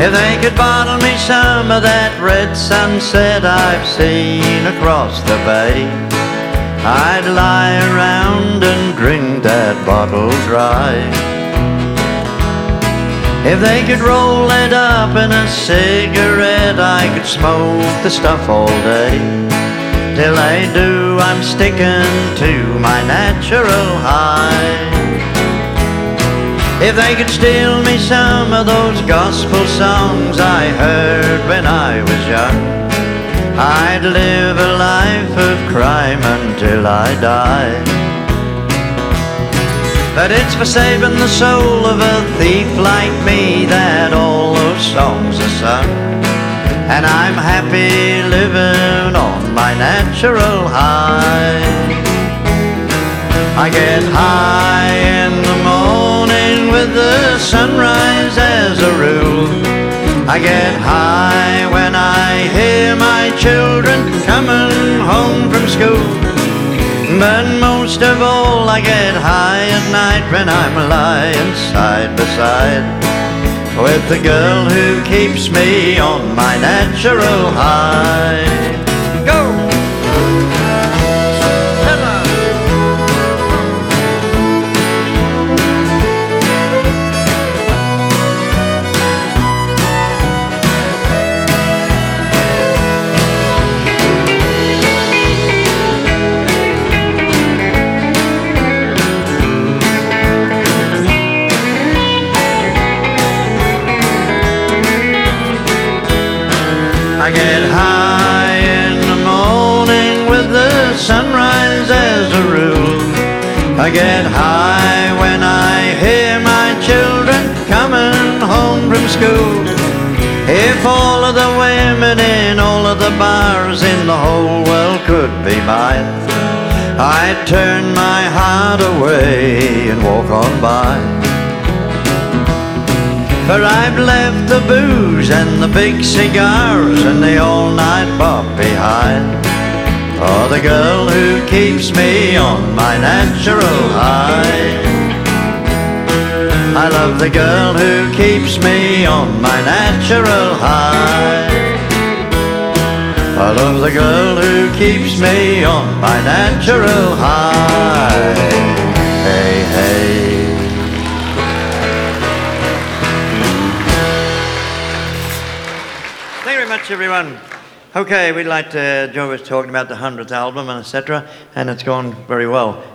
If they could bottle me some of that red sunset I've seen across the bay, I'd lie around and drink that bottle dry. If they could roll it up in a cigarette, I could smoke the stuff all day. Till I do, I'm sticking to my natural high. If they could steal me some of those gospel songs I heard when I was young, I'd live a life of crime until I die. But it's for saving the soul of a thief like me that all those songs are sung, and I'm happy living on my natural high. I get high in the morning with the sunrise as a rule. I get high when I hear my children coming home from school. But most of all I get high at night when I'm lying side by side with the girl who keeps me on my natural high. Go! I get high in the morning with the sunrise as a rule. I get high when I hear my children coming home from school. If all of the women in all of the bars in the whole world could be mine, I'd turn my heart away and walk on by. For I've left the booze and the big cigars and the all-night bop behind, for the girl who keeps me on my natural high. I love the girl who keeps me on my natural high. I love the girl who keeps me on my natural high. Hey, hey. Thank you very much, everyone. Okay, we'd like to, Joe was talking about the 100th album and etc., and it's gone very well.